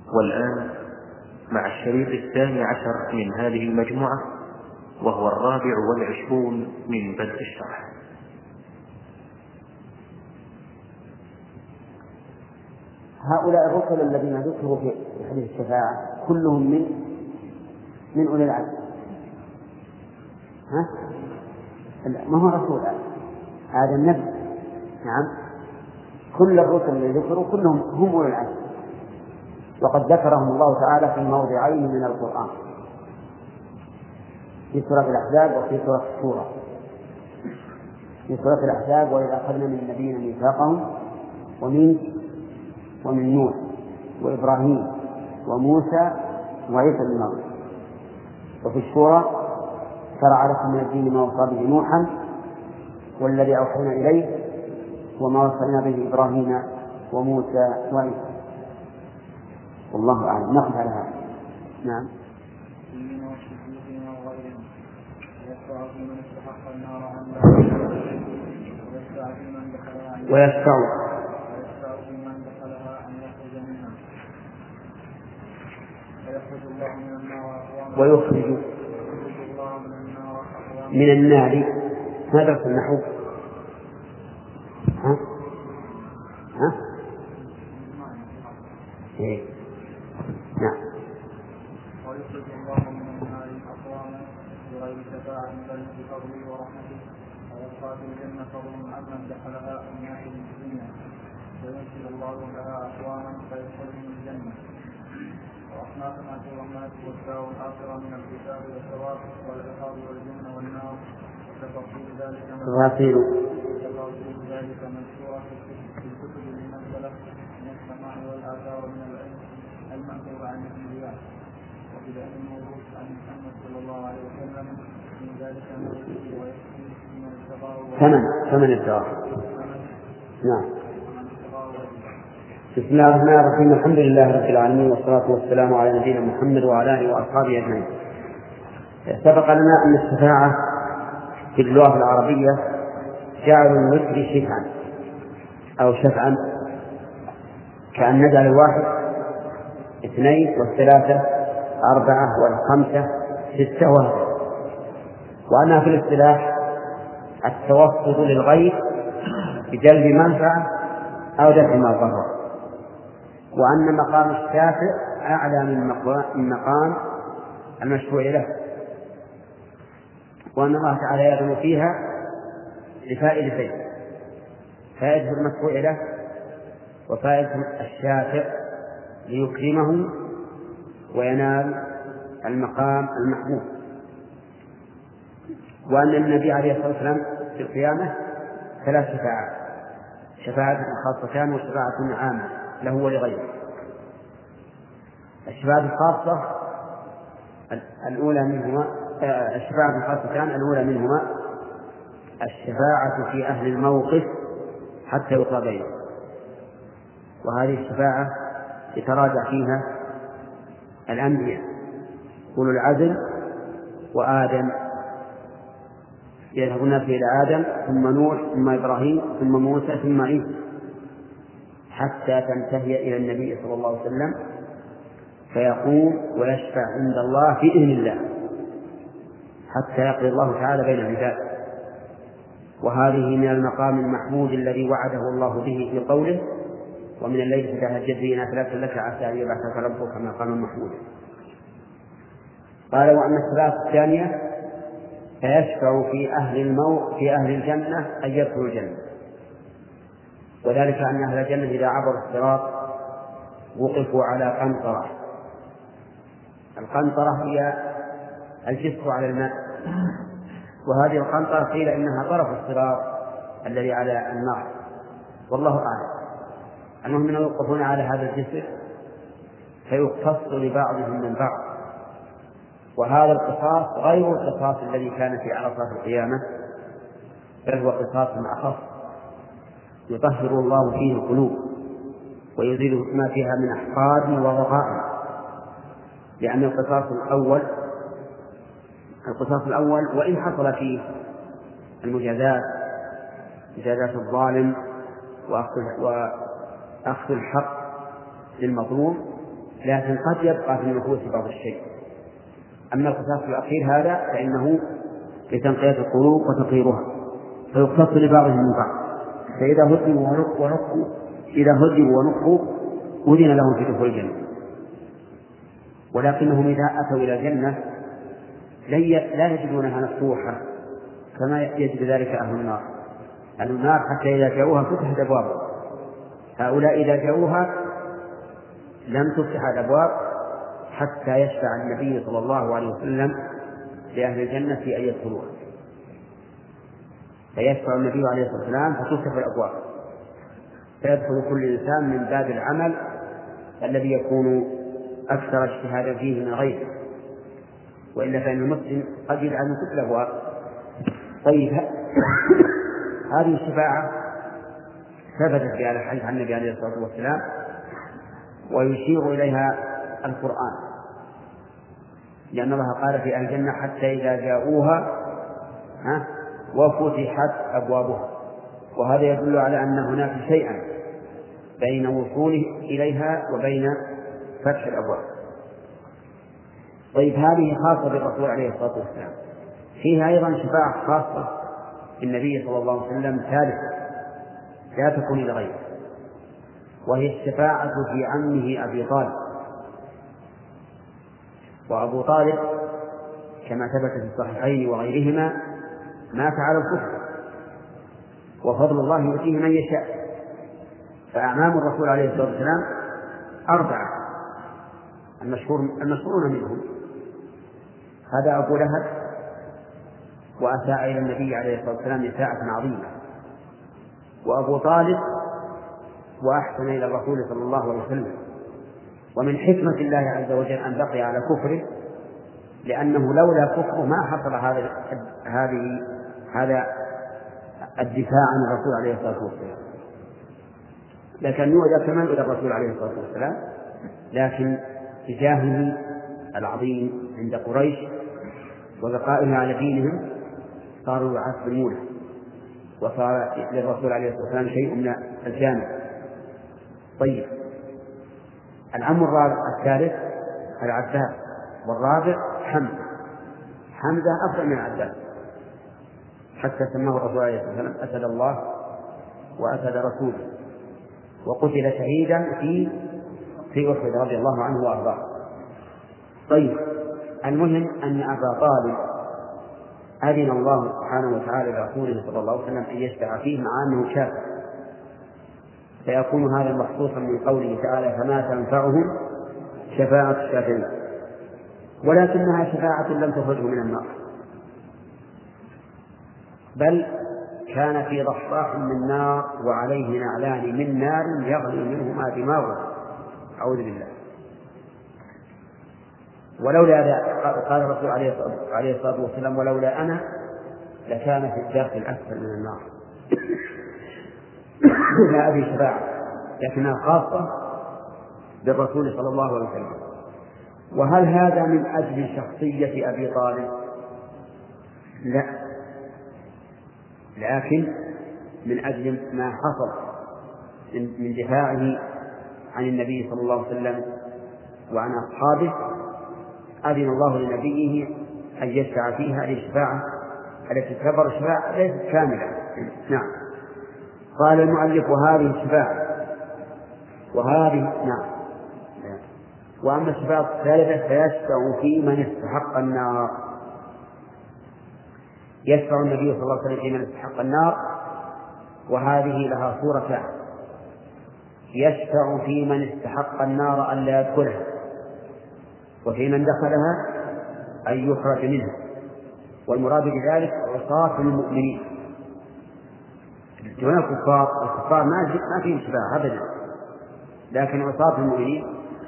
والآن مع الشريط 12 من هذه المجموعة، وهو 24 من بدء الشرح. هؤلاء الرسل الذين ذكروا في حديث الشفاعة كلهم من أولي العزم. ما هو رسول هذا النبي. نعم، كل الرسل الذين ذكروا كلهم هم أولي العزم، وقد ذكرهم الله تعالى في موضعين من القرآن، في سورة الأحزاب وفي سورة الشورى. في سورة الأحزاب: وإذا أخذنا من النبيين ميثاقهم ومن نوح وإبراهيم وموسى وعيسى بن مريم. وفي الشورى: شرع لكم من الدين ما وصى به نوحا والذي أوحينا إليه وما وصينا به إبراهيم وموسى وعيسى. والله أعلم. نقف على هذا. نعم. ويشفع ويخرج من النار. هذا في النحو. نعم. ويخرج الله من النار أقواما بغير شفاعة بل بفضله ورحمته، ويبقى في الجنة فضل عمن دخلها من ناحية الدنيا، وينزل الله لها أقواما فيدخلهم الجنة. وأصناف الرحمات والدار الآخرة من الكتاب والثواب والعقاب والجنة والنار، وتفاصيل ذلك منشورة في الكتب المنزلة من السماع والآثار من العلم المأثور عن الأنبياء، وفي العلم الموروث عن محمد صلى الله عليه وسلم من ذلك ما يكفي ويكفي من ابتغاء ثمن الدار. نعم. بسم الله الرحمن الرحيم. الحمد لله رب العالمين، والصلاة والسلام على نبينا محمد وعلى آله وأصحابه أجمعين. سبق لنا أن الشفاعة في اللغة العربية جعل الوتر شفعا أو شفعا، كأن نجعل الواحد 2 والثلاثة 4 والخمسة 6 وهكذا. وأنها في الاصطلاح التوسط للغير بجلب منفعة أو دفع مضرة، وأن مقام الشافع أعلى من مقام المشفوع له، وأن الله تعالى يأذن فيها لفائدتين: فائدة المشفوع له وفائدة الشافع ليكرمه وينال المقام المحمود. وأن النبي عليه الصلاة والسلام في القيامة 3 شفاعات: شفاعة خاصتان وشفاعة عامة له ولغيره. الشفاعة الخاصة الأولى منهما الشفاعة الخاصتان الأولى منهما الشفاعة في أهل الموقف حتى يقضى بينه، وهذه الشفاعة يتراجع فيها الأنبياء أولو العزم وآدم، يذهبون إلى آدم ثم نوح ثم إبراهيم ثم موسى ثم عيسى حتى تنتهي إلى النبي صلى الله عليه وسلم، فيقوم ويشفع عند الله في إذن الله حتى يقضي الله تعالى بين العباد. وهذه من المقام المحمود الذي وعده الله به في قوله: ومن الليل فتهجد به نافلة لك عسى أن يبعثك ربك مقاما محمودا. قال: وأما الصلاة الثانية فيشفع في أهل الجنة أن يدخلوا الجنة، وذلك أن أهل الجنة إذا عبروا الصراط وقفوا على قنطرة. القنطرة هي الجسر على الماء، وهذه القنطرة قيل إنها طرف الصراط الذي على النار، والله أعلم. أنهم يوقفون على هذا الجسر فيقتص لبعضهم من بعض، وهذا القصاص غير القصاص الذي كان في عرصات القيامة، بل هو قصاص أخف يطهر الله فيه القلوب ويزيل ما فيها من أحقاد وضغائن. لأن القصاص الأول وإن حصل فيه مجازات الظالم وأخذ الحق للمظلوم، لكن قد يبقى في النفوس بعض الشيء. أما القصاص الأخير هذا فإنه لتنقية القلوب وتطهيرها، فيقتص لبعضهم من بعض. فإذا هدموا ونقوا أذن لهم في دخول الجنة. ولكنهم إذا أتوا إلى الجنة لا يجدونها مفتوحة كما يجد ذلك أهل النار. أهل النار حتى إذا جاءوها فتحت أبوابها، هؤلاء إذا جاءوها لم تفتح الأبواب حتى يشفع النبي صلى الله عليه وسلم لأهل الجنة في أن يدخلوها، فيشفع النبي عليه الصلاة والسلام فتفتح الأبواب، فيدخل كل إنسان من باب العمل الذي يكون أكثر اجتهادا فيه من غيره، وإلا فإن المسلم قد يدعى من كل الأبواب. طيب هذه الشفاعة ثبتت في هذا الحديث عن النبي عليه الصلاة والسلام، ويشير إليها القرآن، لأن الله قال في أهل الجنة حتى إذا جاءوها وفتحت أبوابها، وهذا يدل على أن هناك شيئا بين وصوله إليها وبين فتح الأبواب. طيب هذه خاصة بالرسول عليه الصلاة والسلام. فيها أيضا شفاعة خاصة بالنبي صلى الله عليه وسلم ثالثة لا تكون لغيره، وهي الشفاعة في عمه أبي طالب. وأبو طالب كما ثبت في الصحيحين وغيرهما مات على الكفر، وفضل الله يؤتيه من يشاء. فأعمام الرسول عليه الصلاة والسلام 4، المشهورون منهم هذا أبو لهب، وأساء إلى النبي عليه الصلاة والسلام إساءة عظيمة، وأبو طالب وأحسن إلى الرسول صلى الله عليه وسلم. ومن حكمة الله عز وجل أن بقي على كفره، لأنه لولا كفره ما حصل هذا الدفاع عن الرسول عليه الصلاة والسلام. لكن يوجد كمان إلى الرسول عليه الصلاة والسلام، لكن بجاهه العظيم عند قريش وبقائه على دينهم صاروا يعصبونه، وصار للرسول عليه الصلاة والسلام شيء من الجانب. طيب العم الثالث العباس، والرابع حمزة أفضل من العباس، حتى سماه الرسول عليه الصلاة والسلام أسد الله وأسد رسوله، وقتل شهيدا في أحد رضي الله عنه وأرضاه. طيب المهم أن أبا طالب أذن الله سبحانه وتعالى لرسوله صلى الله عليه وسلم أن يشفع فيه مع أنه شافع، فيكون هذا مخصوصا من قوله تعالى فما تنفعهم شفاعة الشافعين، ولكنها شفاعة لم تخرجه من النار، بل كان في ضحضاح من نار وعليه نعلان من نار يغلي منهما دماغه، أعوذ بالله. ولولا قال الرسول عليه الصلاة والسلام ولولا أنا لكان في الداخل أسفل من النار. هذه شفاعة لكنها خاصة بالرسول صلى الله عليه وسلم. وهل هذا من أجل شخصية أبي طالب؟ لا، لكن من أجل ما حصل من دفاعه عن النبي صلى الله عليه وسلم وعن أصحابه، أذن الله لنبيه أن يشفع فيها للشفاعة التي تعتبر الشفاعة ليست كاملة. نعم. قال المؤلف وهذه الشفاعة وأما الشفاعة الثالثة فيشفع في من استحق النار. يشفع النبي صلى الله عليه وسلم في من استحق النار، وهذه لها صورتان: يشفع في من استحق النار ألا يدخلها، وفي من دخلها أن يخرج منها. والمراد بذلك عصاة المؤمنين دون الكفار ما فيهم شفاعة أبدا، لكن عصاة المؤمنين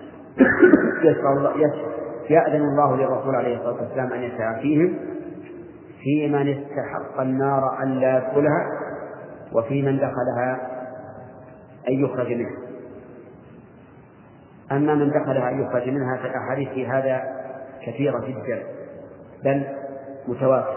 يأذن الله للرسول عليه الصلاة والسلام أن يشفع فيهم في من استحق النار ألا يدخلها، وفي من دخلها أن يخرج منها. أما من دخلها أن يخرج منها فالأحاديث في هذا كثيرة جدا بل متواترة.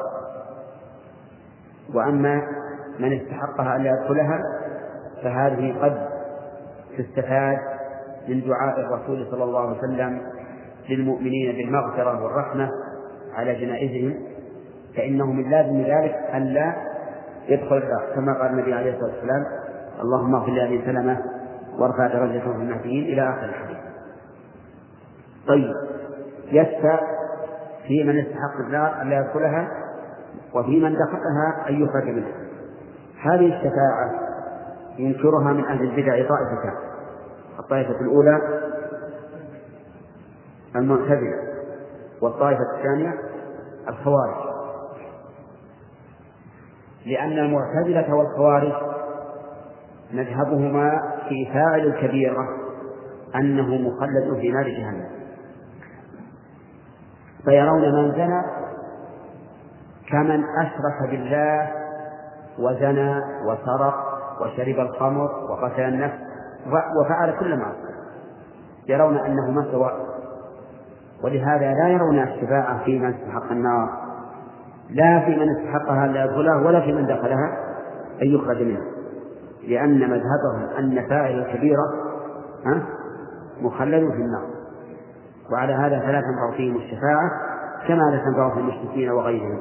وأما من استحقها أن لا يدخلها فهذه قد تستفاد من دعاء الرسول صلى الله عليه وسلم للمؤمنين بالمغفرة والرحمة على جنائزهم، فإنه من لازم ذلك ألا يدخل النار، كما قال النبي عليه الصلاة والسلام: اللهم اغفر لأبي سلمة وارفع درجته في المهديين، إلى آخر الحديث. طيب، يشفع في من يستحق النار ألا يدخلها، وفي من دخلها أن يخرج منها. هذه الشفاعة ينكرها من أهل البدع طائفتان: الطائفة الأولى المعتزلة، والطائفة الثانية الخوارج. لأن المعتزلة والخوارج مذهبهما في فاعل الكبيرة أنه مخلد في نار جهنم، فيرون من زنى كمن أشرك بالله وزنى وسرق وشرب الخمر وقتل النفس وفعل كل معصية، يرون أنهما سواء. ولهذا لا يرون الشفاعة في من استحق النار، لا في من استحقها لا يدخلها، ولا في من دخلها أن يخرج منها، لأن مذهبهم أن فاعل الكبيرة مخلد في النار، وعلى هذا فلا تنفع فيهم الشفاعة كما لا تنفع في المشركين وغيرهم.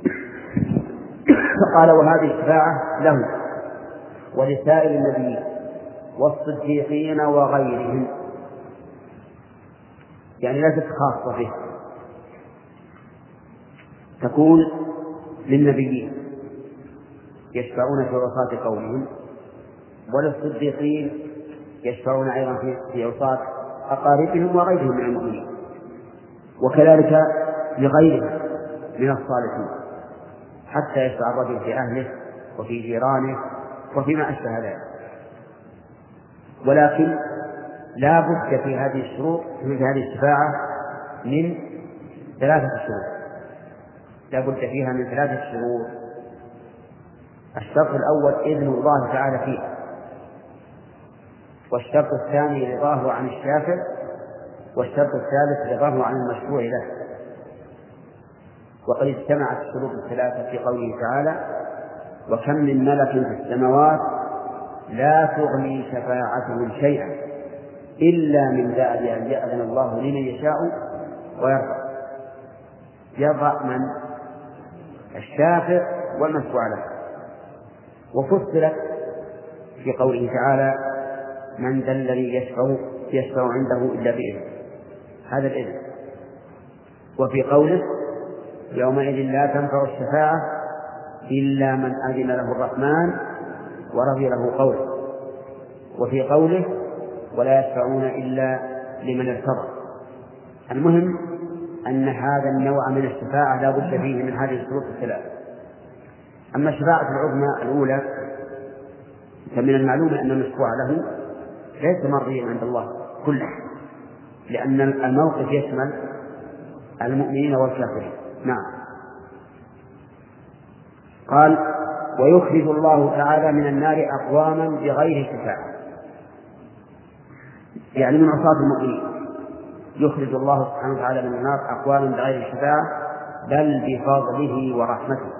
فقال: وهذه الشفاعة له ولسائر النبيين والصديقين وغيرهم، يعني ليست خاصة به، تكون للنبيين يشفعون في عصاة قومهم، وللصديقين يشفعون أيضا في عصاة أقاربهم وغيرهم من المؤمنين، وكذلك لغيرهم من الصالحين، حتى يشفع الرجل في أهله وفي جيرانه وفيما أشبه ذلك. ولكن لا بد في هذه الشروط، في هذه الشفاعة، من 3 شروط، لا بد فيها من 3 شروط. الشرط الأول إذن الله تعالى فيها، والشرط الثاني رضاه عن الشافع، والشرط الثالث رضاه عن المشروع له. وقد اجتمعت الشروط الثلاثة في قوله تعالى: وكم من ملك في السماوات لا تغني شفاعتهم شيئا إلا من بعد أن يأذن الله لمن يشاء ويرضى. يرضى من؟ الشافع والمشروع له. وفصلت في قوله تعالى: من ذا الذي يشفع عنده إلا بإذنه، هذا الإذن. وفي قوله: يومئذ لا تنفع الشفاعة إلا من أذن له الرحمن ورضي له قوله. وفي قوله: ولا يشفعون إلا لمن ارتضى. المهم أن هذا النوع من الشفاعة لا بد فيه من هذه الشروط الثلاث. أما الشفاعة العظمى الأولى فمن المعلوم أن المشفوع له ليس مرضيا عند الله كله، لأن الموقف يشمل المؤمنين والكافرين. نعم. قال: ويخرج الله تعالى من النار أقواما بغير شفاعة، يعني من عصاة المؤمنين يخرج الله سبحانه وتعالى من النار أقواما بغير شفاعة، بل بفضله ورحمته،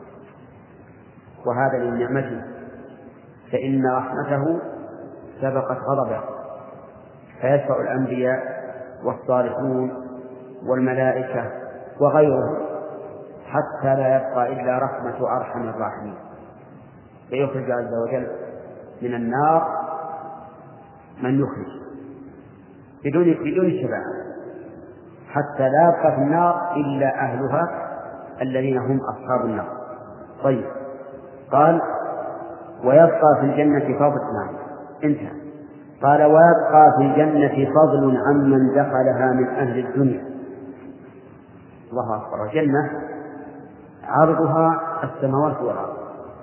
وهذا من نعمته، فإن رحمته سبقت غضبه، فيشفع الأنبياء والصالحون والملائكة وغيرهم حتى لا يبقى إلا رحمة أرحم الراحمين، فيخرج عز وجل من النار من يخرج بدون شفاعة، حتى لا يبقى في النار إلا أهلها الذين هم أصحاب النار. طيب، قال: ويبقى في الجنة فضل. نعم، انتهى. قال: ويبقى في الجنة فضل عمن دخلها من أهل الدنيا. الله أكبر. الجنة عرضها السماوات والأرض،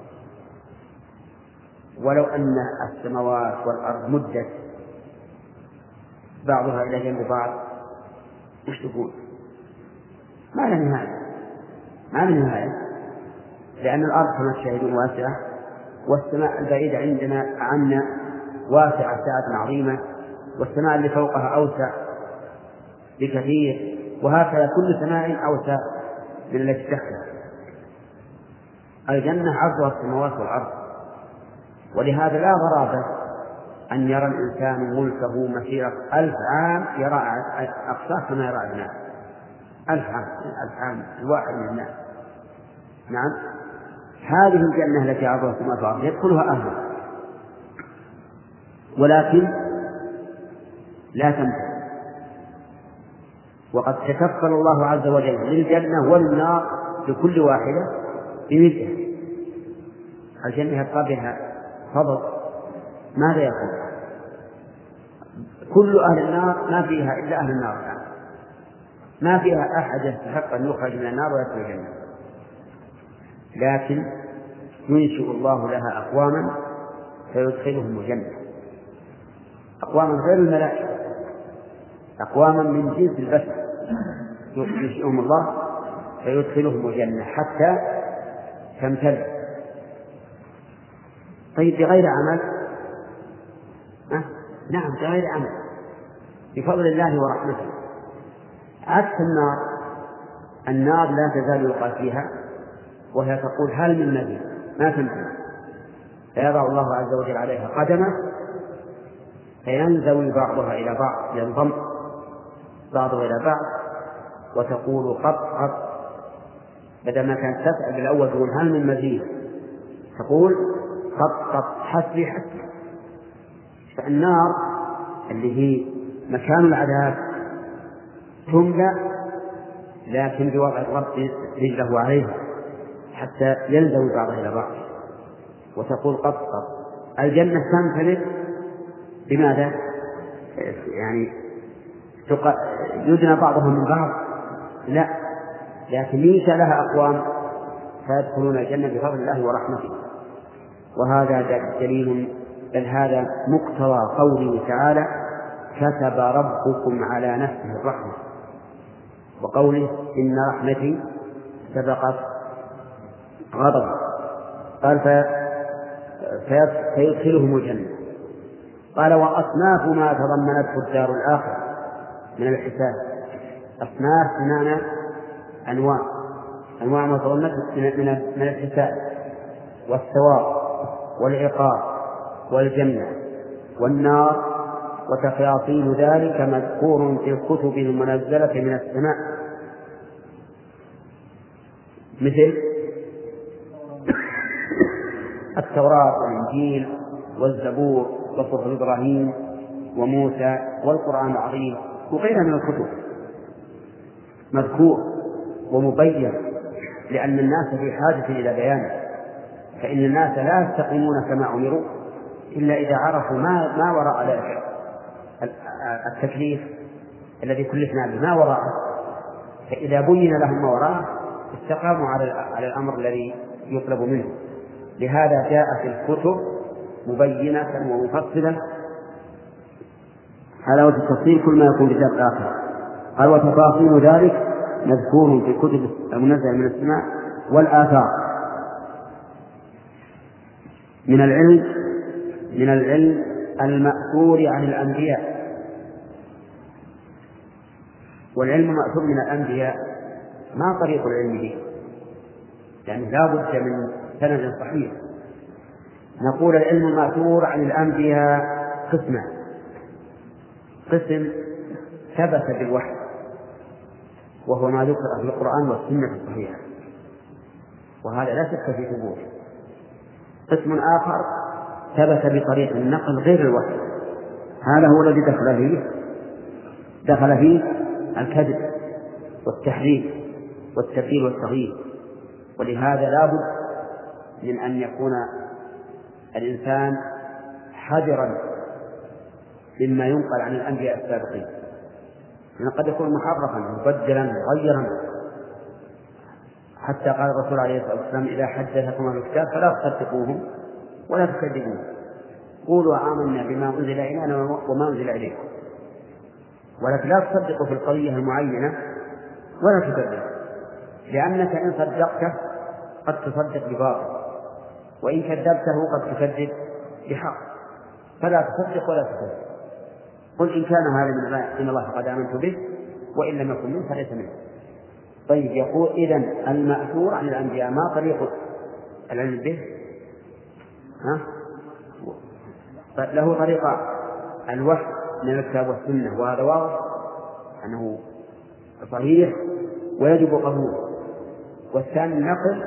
ولو أن السماوات والأرض مدت بعضها إلى جنب بعض وش تقول؟ ما لها نهاية، ما لها نهاية، لأن الأرض كما تشاهدون واسعة، والسماء البعيدة عنا واسعة سعة عظيمة، والسماء اللي فوقها أوسع بكثير، وهكذا كل سماء أوسع من التي تحتها. الجنة عرضها السماوات والأرض، ولهذا لا غرابة أن يرى الإنسان ملكه مسيرة 1000 عام يرى أقصاه كما يرى الناس. 1000 عام الواحد من الناس. نعم، هذه الجنة التي عرضها السماء والأرض يدخلها أهلها، ولكن لا تمتد. وقد تكفل الله عز وجل للجنة والنار لكل واحدة بمثلها. الجنة يبقى بها فضل، ماذا يكون؟ كل أهل النار ما فيها إلا أهل النار الآن، ما فيها أحد يستحق أن يخرج من النار ويدخل الجنة، لكن ينشئ الله لها أقواما فيدخلهم الجنة، أقواما غير الملائكة، أقواما من جنس البشر ينشئهم الله فيدخلهم الجنة حتى تمتلئ. طيب بغير عمل؟ نعم بغير عمل، بفضل الله ورحمته. عكس النار لا تزال يلقى فيها وهي تقول هل من مزيد، ما تنتهي، فيضع الله عز وجل عليها قدمه فينزوي بعضها إلى بعض، ينضم بعضها إلى بعض، وتقول قط قط، بدل ما كانت تسأل بالأول تقول هل من مزيد تقول قط قط حسبي حسبي. فالنار اللي هي مكان العذاب تملأ لكن بوضع الرب رجله عليها حتى ينزوي بعضها إلى بعض وتقول قط قط. الجنة تمتلئ بماذا؟ يعني يدنى بعضهم من بعض؟ لا، لكن ينشأ لها أقوام فيدخلون الجنة بفضل الله ورحمته. وهذا دليل، بل هذا مقتضى قوله تعالى كتب ربكم على نفسه الرحمة، وقوله إن رحمتي سبقت غضب، قال فيدخلهم الجنة. قال وأصناف ما تضمنته الدار الآخرة من الحساب. أصناف بمعنى أنواع ما تضمنته من الحساب والثواب والعقاب والجنة والنار، وتفاصيل ذلك مذكور في الكتب المنزلة من السماء، مثل التوراة والإنجيل والزبور وصحف إبراهيم وموسى والقرآن العظيم وغيرها من الكتب، مذكور ومبين، لأن الناس في حاجة إلى بيانه، فإن الناس لا يستقيمون كما أمروا إلا إذا عرفوا ما وراء التكليف الذي كلفنا به، ما وراءه، فإذا بين لهم ما وراءه استقاموا على الأمر الذي يطلب منه. لهذا جاءت الكتب مبينة ومفصلة على وجه التفصيل كل ما يكون في الدار الآخرة. قال وتفاصيل ذلك مذكور في الكتب المنزلة من السماء والآثار من العلم المأثور عن الأنبياء. والعلم المأثور من الأنبياء ما طريق العلم به، يعني لا بد من سند صحيح. نقول العلم المأثور عن الأنبياء قسمان: قسم ثبت بالوحي وهو ما ذكر في القرآن والسنة الصحيحة، وهذا لا شك في ثبوته. قسم آخر ثبت بطريق النقل غير الوحي، هذا هو الذي دخل فيه الكذب والتحريف والتبديل والتغيير. ولهذا لا بد من أن يكون الإنسان حذرا مما ينقل عن الأنبياء السابقين، لأنه قد يكون محرفا مبدلا مغيرا. حتى قال الرسول عليه الصلاة والسلام إذا حدثكم أهل الكتاب فلا تصدقوهم ولا تكذبوهم، قولوا آمنا بما أنزل إلينا وما أنزل إليكم، ولكن لا تصدقوا في القضية المعينة ولا تكذب، لأنك إن صدقته قد تصدق بباطل، وإن كذبته قد تكذب بحق، فلا تصدق ولا تكذب. قل إن كان هذا من الله فقد آمنت به وإن لم يكن منه فليس منه. طيب، يقول إذن المأثور عن الأنبياء ما طريق العلم به؟ له طريقة الوحي من الكتاب والسنة، وهذا واضح أنه صحيح ويجب قبوله، والثاني النقل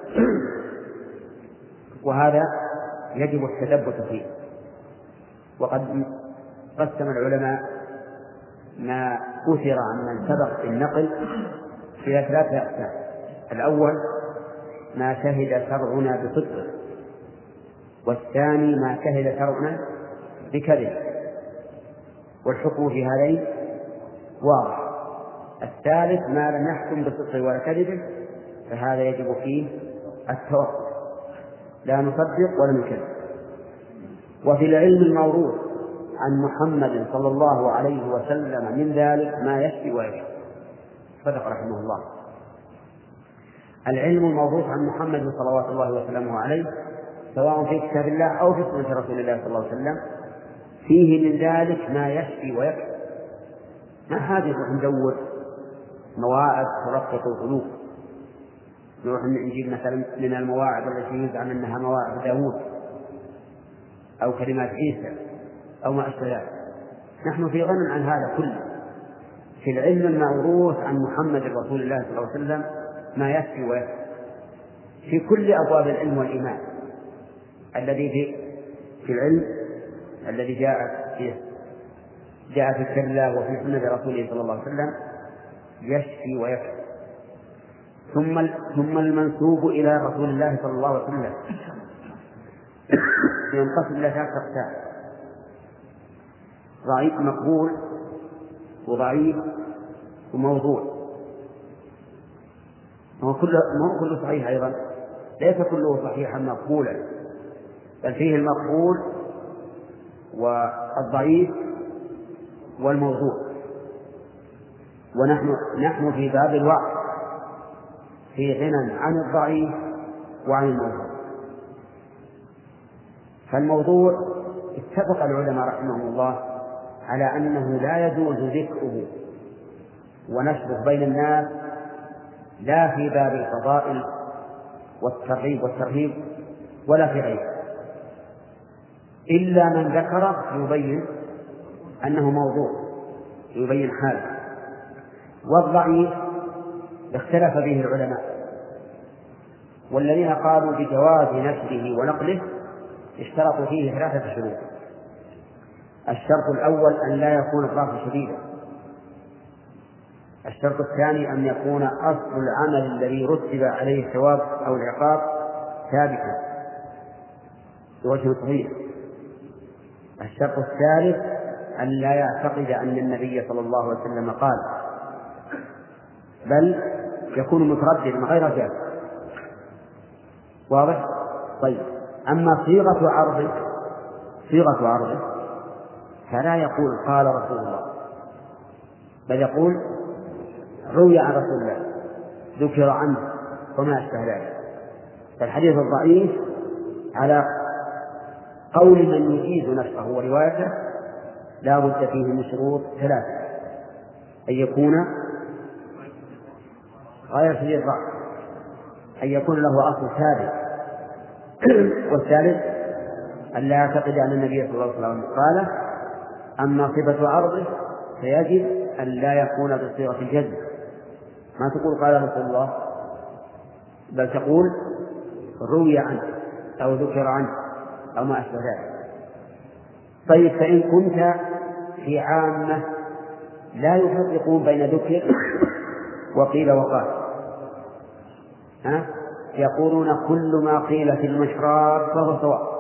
وهذا يجب التثبت فيه. وقد قسم العلماء ما أثر عن من سبق بالنقل إلى 3 أقسام. الأول ما شهد شرعنا بصدقه، والثاني ما شهد شرعنا بكذب، والحكم في هذين واضح. الثالث ما لم يحكم بصدقه ولا كذبه فهذا يجب فيه التوقف، لا نصدق ولا نكذب. وفي العلم الموروث عن محمد صلى الله عليه وسلم من ذلك ما يشفي ويشفي. صدق رحمه الله. العلم الموروث عن محمد صلوات الله وسلامه عليه سواء في كتاب الله أو في سنة رسول الله صلى الله عليه وسلم فيه من ذلك ما يشفي ويكفي. ما حاجة ندور مواعظ ترقق القلوب، نروح نجيب مثلا من المواعظ التي يزعم أنها مواعظ داود أو كلمات عيسى أو ما أشبه ذلك. نحن في غنى عن هذا كله. في العلم الموروث عن محمد رسول الله صلى الله عليه وسلم ما يكفي ويكفي في كل أبواب العلم والإيمان الذي في العلم الذي جاء في كتاب الله وفي سنة رسوله صلى الله عليه وسلم يشفي ويكفي. ثم المنسوب إلى رسول الله صلى الله عليه وسلم ينقسم إلى 3 أقسام: ضعيف مقبول، وضعيف، وموضوع. هو كله صحيح أيضا، ليس كله صحيحا مقبولا، بل فيه المقبول والضعيف والموضوع. ونحن في باب الوعظ في غنى عن الضعيف وعن الموضوع. فالموضوع اتفق العلماء رحمهم الله على أنه لا يجوز ذكره ونشره بين الناس، لا في باب الفضائل والترغيب والترهيب ولا في غيره، إلا من ذكره يبين أنه موضوع، يبين حاله. والضعيف اختلف به العلماء، والذين قالوا بجواز نشره ونقله اشترطوا فيه 3 شروط. الشرط الأول أن لا يكون الضعف شديدا. الشرط الثاني أن يكون أصل العمل الذي رتب عليه الثواب أو العقاب ثابتا بوجه صحيح. الشرط الثالث أن لا يعتقد أن النبي صلى الله عليه وسلم قال، بل يكون مترددا غير جاد. واضح؟ طيب، أما صيغة عرضه فلا يقول قال رسول الله، بل يقول روي عن رسول الله، ذكر عنه، وما أشبه ذلك. فالحديث الضعيف على قول من يجيز نشره وروايته لا بد فيه من شروط 3: أن يكون غير شديد الضعف، أن يكون له أصل ثابت، والثالث أن لا يعتقد أن النبي صلى الله عليه وسلم قال. أما صفة عرضه فيجب أن لا يكون بصيغة الجزم، ما تقول قال رسول الله، بل تقول روي عنه أو ذكر عنه أو ما أشبه ذلك. طيب، فإن كنت في عامة لا يفرقون بين ذكر وقيل وقال، يقولون كل ما قيل في المشراب فهو سواء،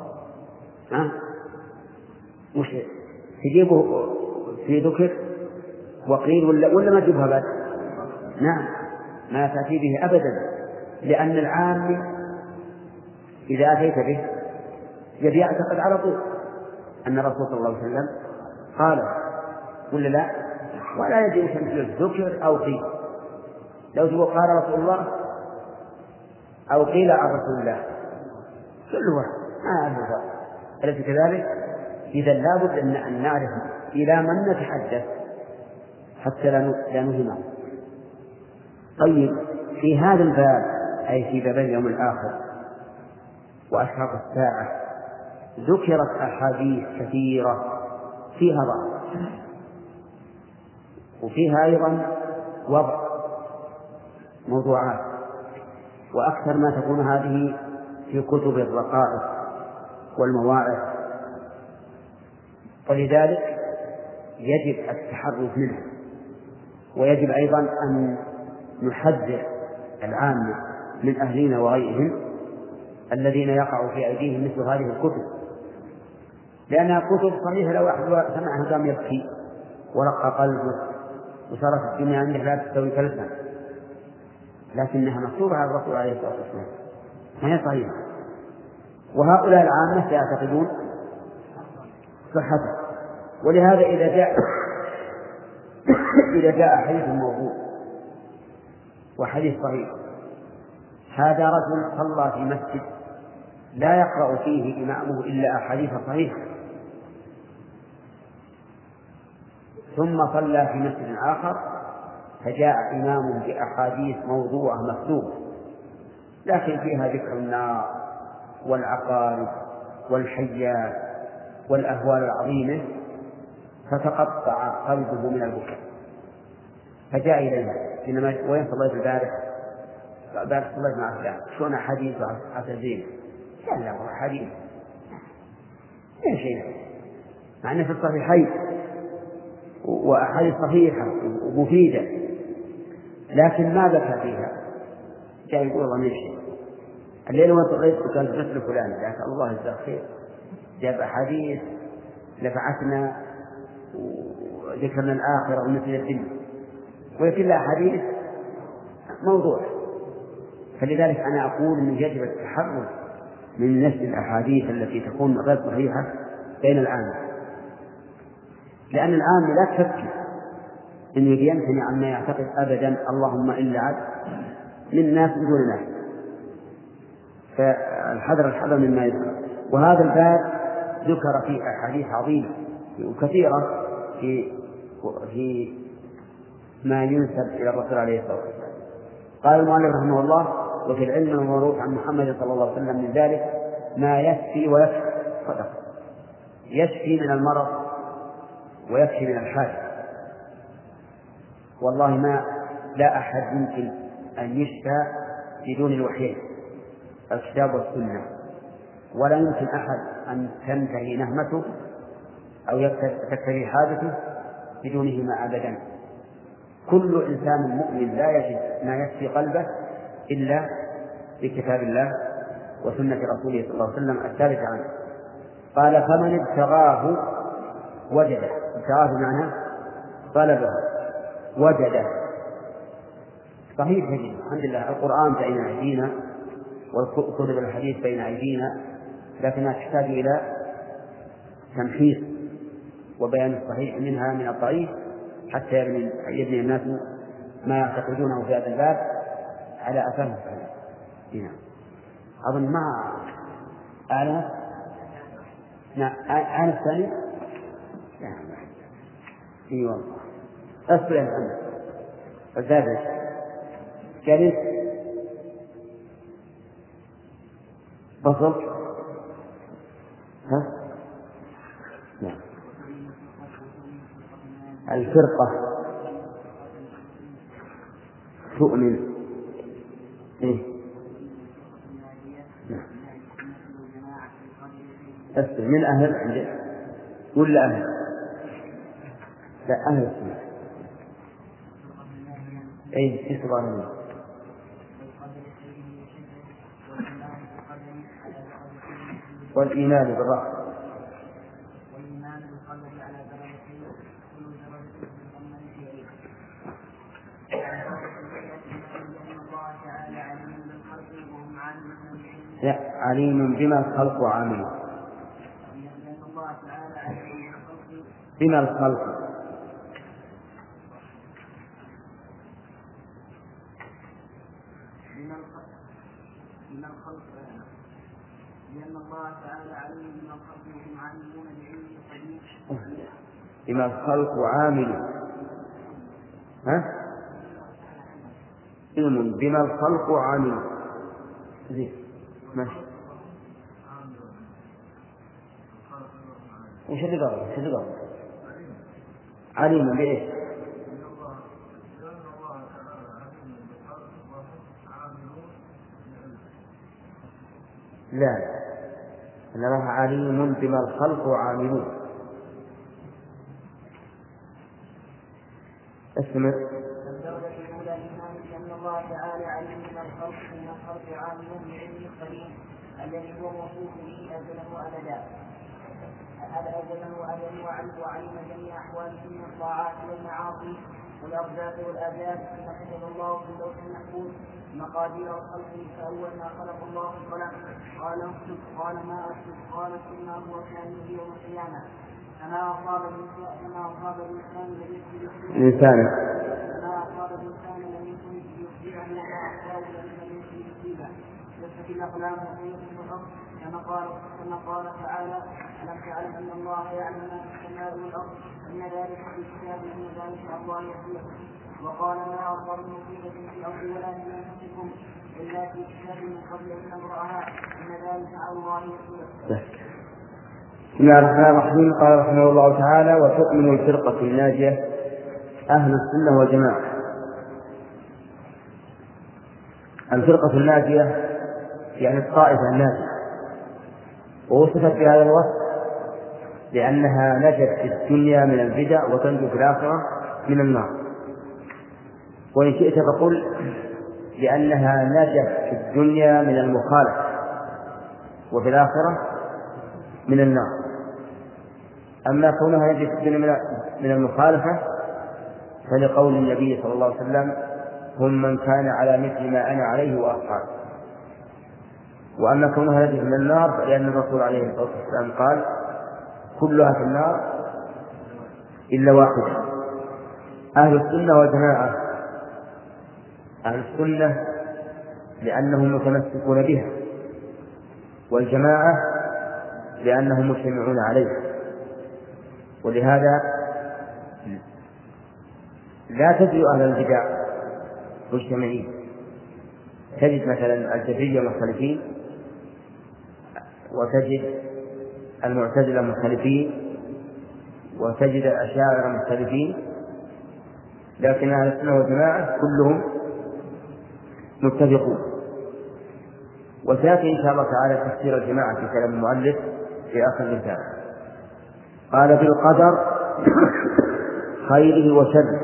مش تجيبه في ذكر وقيل ولا ما تجيبها بعد؟ نعم، ما تأتي به أبدا، لأن العام إذا أتيت به يبي يعتقد على طول أن الرسول صلى الله عليه وسلم قال ولا لا، ولا يجب تمثيل ذكر أو قيل. لو تقول قال رسول الله أو قيل عن رسول الله كل واحد ما عنده فرق، أليس كذلك؟ إذا لابد أن نعرف إلى من نتحدث حتى لا نهمه. طيب، في هذا الباب، أي في باب اليوم الآخر وأشراط الساعة ذكرت أحاديث كثيرة فيها ضعف، وفيها أيضا وضع موضوعات، وأكثر ما تكون هذه في كتب الرقائق والمواعظ، ولذلك يجب التحرز منها، ويجب أيضا أن نحذر العامة من أهلنا وغيرهم الذين يقع في أيديهم مثل هذه الكتب، لأنها كتب صحيحة لو واحد سمعها قام يبكي ورق قلبه وصارت الدنيا عنده لا تستوي كلفا، لكنها مكتوبة على الرسول عليه الصلاة والسلام، هي صحيحة، وهؤلاء العامة سيعتقدون صحتها. ولهذا إذا جاء حديث موضوع وحديث صحيح، هذا رجل صلى في مسجد لا يقرأ فيه إمامه إلا أحاديث صحيحة، ثم صلى في مسجد آخر فجاء إمام بأحاديث موضوعة مكتوبة لكن فيها ذكر النار والعقارب والحيات والأهوال العظيمة، فتقطع قلبه من البكاء، فجاء إليها وين صليت البارح؟ صليت مع فلان، شلون أحاديث عسى قال لا هو حديث لا شيء، مع أنه في الصحيحين وأحاديث صحيحة ومفيدة، لكن ما ذكر فيها. جاء يقول الله من شيء الليل وين صليت؟ قال مثل فلان، لكن الله يجزاه خير جاب أحاديث نفعتنا وذكرنا الآخرة ومثل الدنيا، ويكل أحاديث موضوع. فلذلك أنا أقول من يجب التحرز من نشر الأحاديث التي تكون غير صحيحة بين العامة، لأن العامة لا تفكر إنه يمتنع عما يعتقد أبدا، اللهم إلا عد من ناس دون ناس، فالحذر مما يذكر. وهذا الباب ذكر فيه أحاديث عظيمة وكثيرة في ما ينسب إلى الرسول عليه الصلاة والسلام. قال المؤلف رحمه الله: وفي العلم الموروث عن محمد صلى الله عليه وسلم من ذلك ما يكفي ويكفي صدق، يشفي من المرض ويكفي من الحاجة. والله ما لا أحد يمكن أن يشفى بدون الوحيين الكتاب والسنة، ولا يمكن أحد أن تنتهي نهمته أو تكتفي حاجته بدونهما أبدا. كل إنسان مؤمن لا يجد ما يكفي قلبه إلا بكتاب الله وسنة رسوله صلى الله عليه وسلم الثابتة عنه. قال: فمن ابتغاه وجده. ابتغاه معناه طلبه، وجده. صحيح جدا، الحمد لله القرآن بين أيدينا وكتب الحديث بين أيدينا، لكنها تحتاج إلى تمحيص وبيان الصحيح منها من الضعيف حتى يبني الناس ما يعتقدونه في هذا الباب على أساس الصحيح. هنا أظن مع أعلى أعلى الثاني. إي والله أصبر يا محمد الزابر جالس بصر. ها؟ نعم. الفرقة تؤمن إيه؟ نعم. من أهل عندك ولا أهل؟ لا أهل السنة. أي إصبع منه. والإيمان بالرحمة. لا، عليم بما الخلق وعامل. بما الخلق لأن الله تعالى عليم بما الخلق وهم عاملون بعلمه القديم. بما الخلق وعامل. ها؟ علم بما الخلق وعامل. ماشي. وش اللي قبل عليم بإيش؟ لا، إن الله عليم بما الخلق عاملون. اسمع. الدرجة الأولى أن الله تعالى عليم من الخلق عاملون بعلمه القديم الذي هو موصوف به أزلا وعلم جميع أحواله من الطاعات والمعاصي والأرزاق والآداب ثم كتب الله في اللوح المحفوظ مقادير الخلق فأول ما خلق الله القلم قال اكتب قال ما أكتب قال اكتب ما هو كان يوم القيامة فما أصاب الإنسان لم يكن يخبره وما أخطأه لم يكن يصيبه يثبت الأقلام وسيكون الأرض كما قال تعالى ألم تعلم أن الله يعلم ما في السماء والأرض أن ذلك في كتاب من ذلك الله يخلق وقال ما أصاب مصيبة في الأرض ولا في أنفسكم إلا في كتاب من قبل أن نبرأها إن ذلك على الله يخلق. بسم الله الرحمن الرحيم. قال رحمه الله تعالى: وتؤمن الفرقة الناجية أهل السنة والجماعة. الفرقة الناجية يعني الطائفة الناجية، ووصفت بهذا الوصف لأنها نجت في الدنيا من البدع وتنجو في الآخرة من النار، وإن شئت فقل لأنها نجت في الدنيا من المخالفة وفي الآخرة من النار. أما كونها نجت في الدنيا من المخالفة فلقول النبي صلى الله عليه وسلم: هم من كان على مثل ما أنا عليه وأصحابي. وأما كونها نجت من النار فلأن الرسول عليه الصلاة والسلام قال: كلها في النار إلا واحدة. أهل السنة والجماعة: أهل السنة لأنهم متمسكون بها، والجماعة لأنهم مجتمعون عليها. ولهذا لا تجد أهل البدع مجتمعين. تجد مثلا الجبرية مختلفين، وتجد المعتزلة مختلفين، وتجد الأشاعرة مختلفين، لكن أهل السنة والجماعة كلهم متفقون. وسيأتي إن شاء الله تعالى تفسير الجماعة في كلام المؤلف في آخر الكتاب. قال: بالقدر خيره وشره.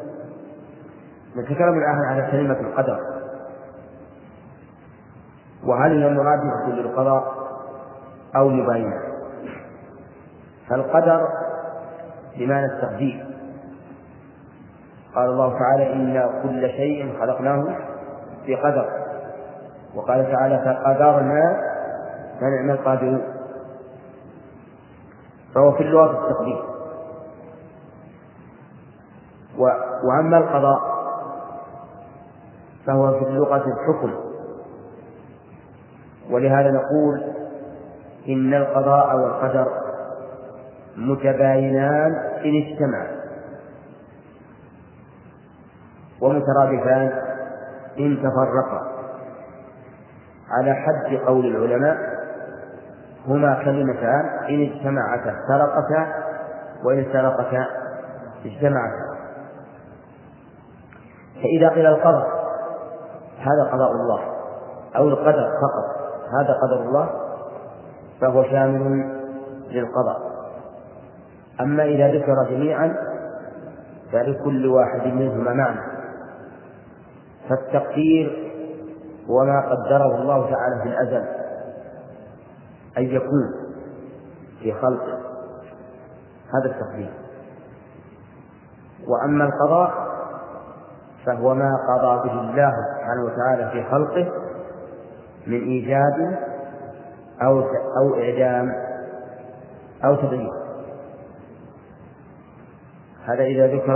نتكلم الآن على كلمة القدر، وهل هي مرادفة للقضاء أو مباينة؟ فالقدر بمعنى التقدير. قال الله تعالى: إنا كل شيء خلقناه بقدر. وقال تعالى: فقدرنا فنعم القادرون. فهو في اللغة التقدير. وأما القضاء فهو في اللغة الحكم. ولهذا نقول إن القضاء والقدر متباينان إن اجتمعا، ومترادفان إن تفرقا. على حد قول العلماء هما كلمتان إن اجتمعتا افترقتا، وإن افترقتا اجتمعتا. فإذا قيل القضاء هذا قضاء الله، أو القدر فقط هذا قدر الله، فهو شامل للقضاء. أما إذا ذكر جميعا فلكل واحد منهما معنى. فالتقدير هو ما قدره الله تعالى في الأزل أن يكون في خلقه، هذا التقدير. وأما القضاء فهو ما قضى به الله سبحانه وتعالى في خلقه من إيجاد أو إعدام أو تغيير. هذا إذا ذكر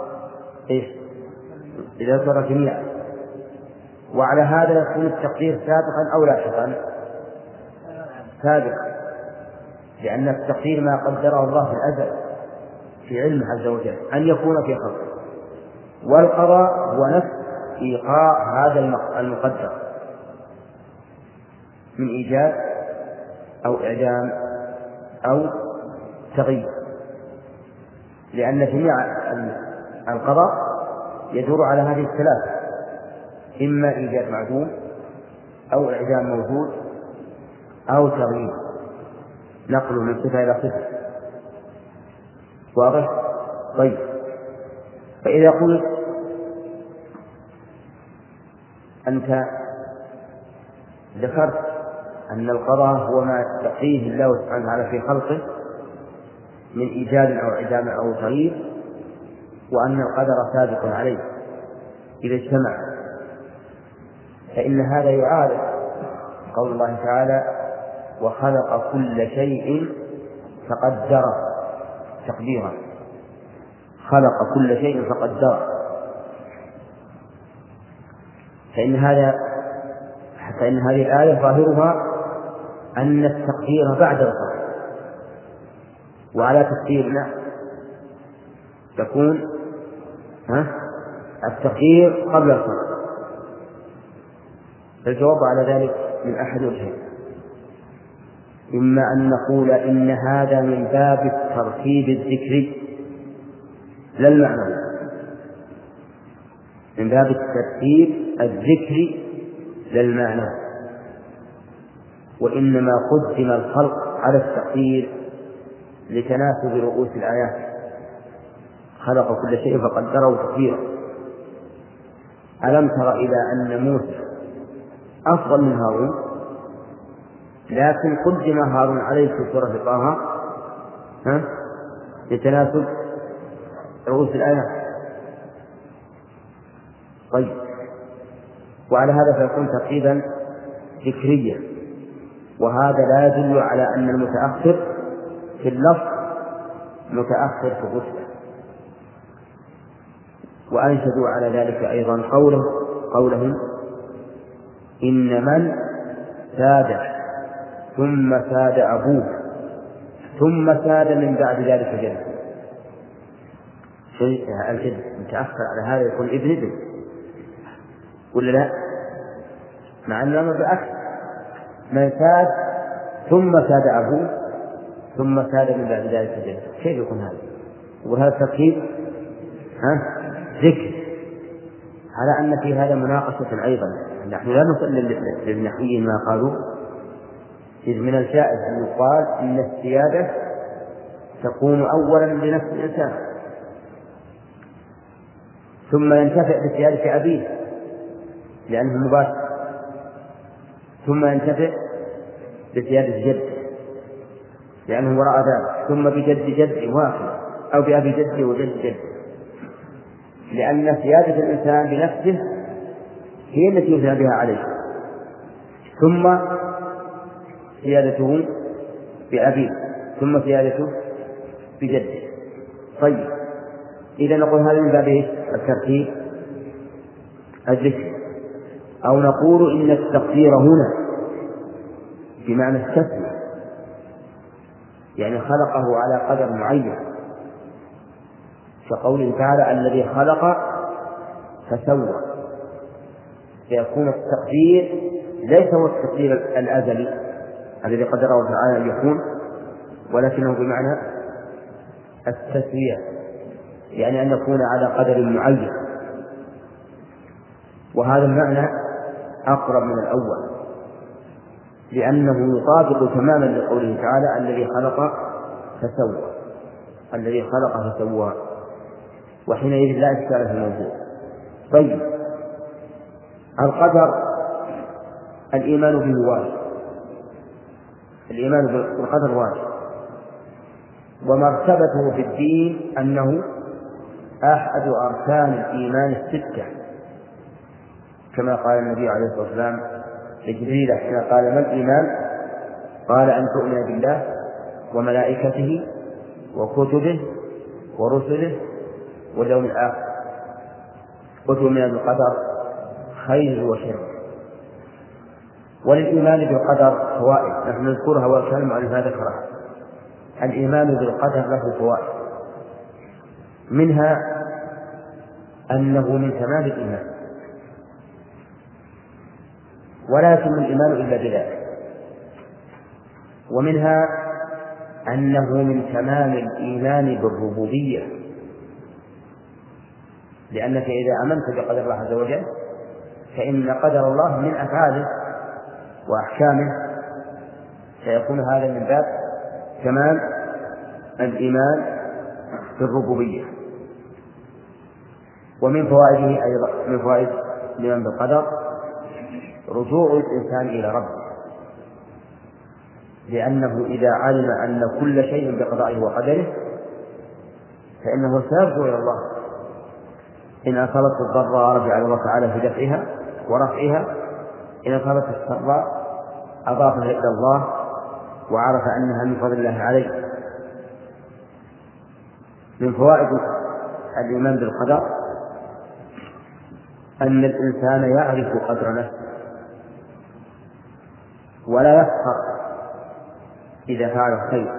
إذا ذكر جميعا. وعلى هذا يكون التقدير سابقا أو لاحقا؟ سابقا، لأن التقدير ما قدره الله في الأزل في علمه عز وجل أن يكون في خلقه. والقضاء هو نفس إيقاع هذا المقدر من إيجاد أو إعدام أو تغيير، لأن جميع القضاء يدور على هذه الثلاث: إما إيجاد معدوم أو إعدام موجود أو تغيير، نقله من صفة إلى صفة. واضح؟ طيب، فإذا قلت أنت ذكرت أن القضاء هو ما يقضيه الله سبحانه وتعالى في خلقه من إيجاد أو إعدام أو تغيير، وأن القدر سابق عليه إذا اجتمع، فإن هذا يعارض قول الله تعالى: وخلق كل شيء فقدره تقديرا. خلق كل شيء فقدره، فإن هذه الآية ظاهرها أن التقدير بعد الخلق، وعلى تقديرنا تكون التقدير قبل الخلق. الجواب على ذلك من أحد وجهين: إما أن نقول إن هذا من باب الترتيب الذكري لا المعنوي، من باب الترتيب الذكري لا المعنوي، وإنما قدم الخلق على التقدير لتناسب رؤوس الآيات: خلق كل شيء فقدره تقديرا. ألم تر إلى أن موسى أفضل من هارون، لكن قدم هارون عليه في سورة طه لتناسب رؤوس الآيات. طيب، وعلى هذا فيكون تقريبا ذكريا، وهذا لا يدل على أن المتأخر في اللفظ متأخر في الرتبة. وأنشدوا على ذلك أيضا قولهم: إن من ساد ثم ساد أبوه ثم ساد من بعد ذلك جد. الجد متأخر على هذا يكون ابن ولا لا؟ مع أن الأمر بالعكس: من ساد ثم ساد أبوه ثم ساد من بعد ذلك جد. كيف يكون هذا؟ وهذا ترتيب ذكر، على أن في هذا مناقشة أيضا. نحن لا نسلم للنحويين ما قالوا، إذ من الجائز أن يقال إن السيادة تكون أولا لنفس الإنسان، ثم ينتفع بسيادة أبيه لأنه مباشر، ثم ينتفع بسيادة جده لأنه وراء ذلك، ثم بجد جد واحد أو بأبي جده وجد جد، لأن سيادة الإنسان بنفسه هي التي يثنى بها عليه، ثم سيادته بأبيه، ثم سيادته بجده. طيب، إذا نقول هذا من باب الترتيب الذكر، أو نقول إن التقدير هنا بمعنى التسوية، يعني خلقه على قدر معين، كقوله تعالى: الذي خلق فسوى. فيكون التقدير ليس هو التقدير الأزلي الذي قدره تعالى أن يكون، ولكنه بمعنى التسوية، يعني أن يكون على قدر معين. وهذا المعنى أقرب من الأول، لأنه يطابق تماما لقوله تعالى: الذي خلق فسوى. الذي خلق فسوى، وحينئذ لا إشكال في الموضوع. طيب، القدر الإيمان به واجب، الإيمان بالقدر واجب، ومرتبته في الدين أنه أحد أركان الإيمان الستة، كما قال النبي عليه الصلاة والسلام لجبريل حين قال: ما الإيمان؟ قال: أن تؤمن بالله وملائكته وكتبه ورسله واليوم الآخر، وتؤمن بالقدر خير وشر. وللإيمان بالقدر فوائد نحن نذكرها وكان المؤلف ذكرها. الإيمان بالقدر له فوائد، منها أنه من كمال الإيمان، ولا يتم الإيمان إلا بذلك. ومنها أنه من تمام الإيمان بالربوبية، لأنك إذا آمنت بقدر الله عز وجل فإن قدر الله من أفعاله وأحكامه، سيكون هذا من باب تمام الإيمان بالربوبية. ومن فوائده أيضا، من فوائد الإيمان بالقدر رجوع الإنسان إلى ربه، لأنه إذا علم أن كل شيء بقضائه وقدره فإنه سيرجع إلى الله. إن أصابته الضراء رجع إلى الله تعالى في دفعها ورفعها، إن أصابته السراء أضافها إلى الله وعرف أنها من فضل الله عليه. من فوائد الإيمان بالقدر أن الإنسان يعرف قدر نفسه ولا يفخر إذا فعل الخير،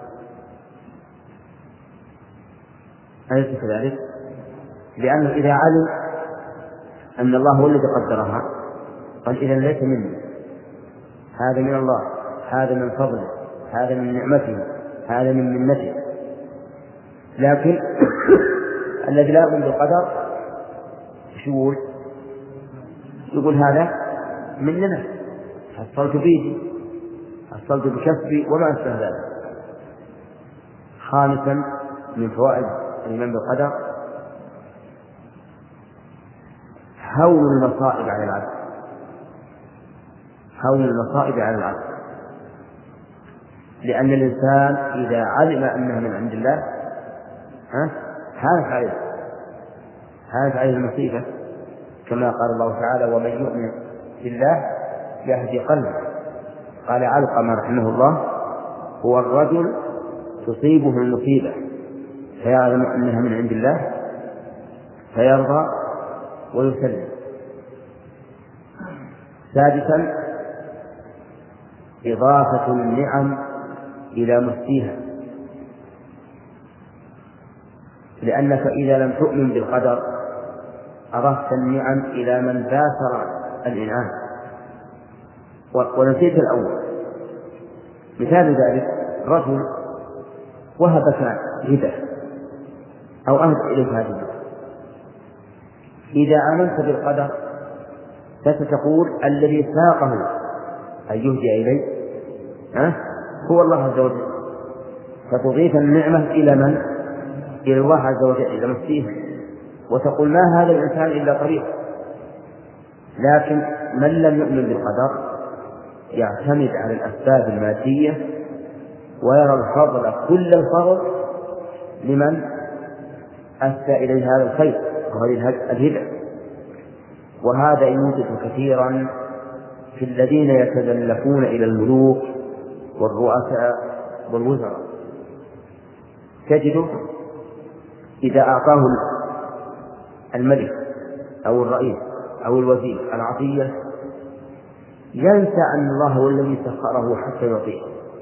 أليس كذلك؟ لأنه إذا علم أن الله هو الذي قدرها قال إذا ليس مني، هذا من الله، هذا من فضله، هذا من نعمته، هذا من منته. لكن الذي لا يؤمن بالقدر يقول هذا مننا، حصلت بيدي، حصلت بكسبي وما أشبه ذلك. خامسا من فوائد الإيمان بالقدر هون المصائب على العبد، هون المصائب على العبد، لأن الإنسان إذا علم أنها من عند الله هانت عليه المصيبة، كما قال الله تعالى ومن يؤمن بالله يهدي قلبه. قال علقمة رحمه الله هو الرجل تصيبه المصيبة فيعلم أنها من عند الله فيرضى ويسلم. سادسا إضافة النعم إلى مسديها، لأنك إذا لم تؤمن بالقدر أضفت النعم إلى من باشر الإنعام ونسيت الأول. مثال ذلك رجل وهبك هبة أو أهدى إليك هذه، إذا آمنت بالقدر فستقول الذي ساقه أن يهدي إليه هو الله عز وجل، فتضيف النعمة إلى من؟ إلى الله عز وجل، إلى مسيح، وتقول ما هذا الإنسان إلا طريق. لكن من لم يؤمن بالقدر يعتمد على الأسباب المادية ويرى الفضل كل الفضل لمن أسدى إليه هذا الخير وهذه الهبة. وهذا يوجد كثيرا في الذين يتزلفون إلى الملوك والرؤساء والوزراء، تجده إذا أعطاه الملك أو الرئيس أو الوزير العطية ينسى أن الله هو الذي سخره حتى يعطيه،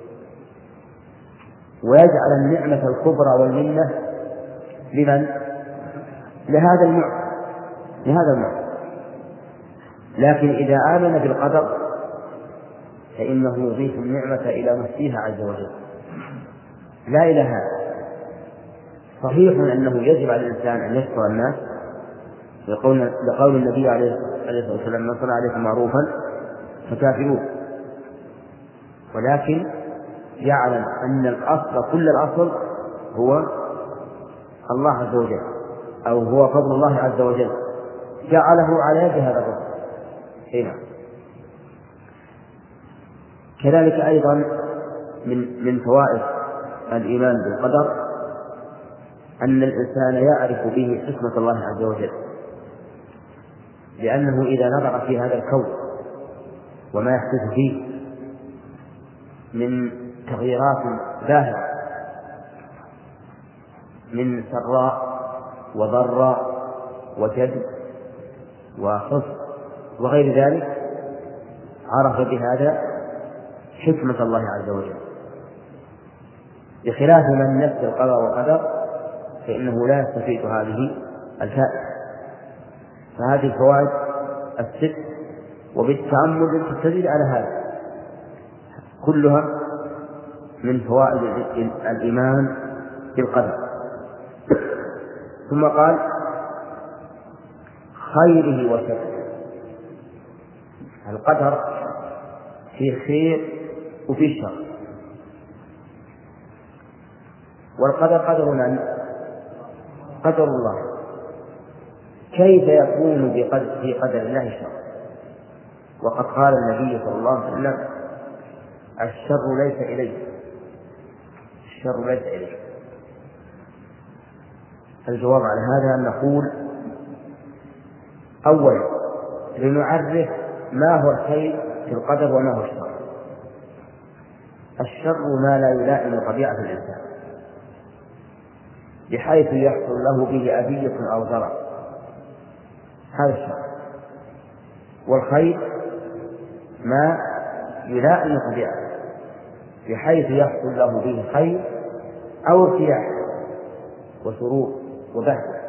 ويجعل النعمة الكبرى والمنة لمن؟ لهذا المعطي. لكن إذا آمن بالقدر فإنه يضيف النعمة إلى مسيها عز وجل لا إلى هذا. صحيح أنه يجب على الإنسان أن يشكر الناس لقول النبي عليه الصلاة والسلام من صنع عليكم معروفا فكافئوه، ولكن يعلم أن الأصل كل الأصل هو الله عز وجل أو هو فضل الله عز وجل جعله على يد هذا الرجل. هنا كذلك أيضا من فوائد الإيمان بالقدر أن الإنسان يعرف به حكمة الله عز وجل، لأنه إذا نظر في هذا الكون وما يحدث فيه من تغييرات باهرة من سراء وضراء وجد وحزن وغير ذلك عرف بهذا حكمة الله عز وجل، بخلاف من نفس القضاء والقدر فإنه لا يستفيد هذه الفائدة. فهذه الفوائد الست وبالتأمل تستدل على هذا كلها من فوائد الإيمان بالقدر. ثم قال خيره وشره. القدر فيه خير وفيه شر، والقدر قدر من؟ قدر الله. كيف يكون في قدر الله شر؟ وقد قال النبي صلى الله عليه وسلم الشر ليس إليه، الشر ليس إليه. الجواب على هذا أن نقول أولا لنعرف ما هو الخير في القدر وما هو الشر. الشر ما لا يلائم طبيعة الإنسان بحيث يحصل له به أذية أو ضرر، هذا الشر. والخير ما يلائم طبيعته بحيث يحصل له به خير أو ارتياح وسرور وبهجة.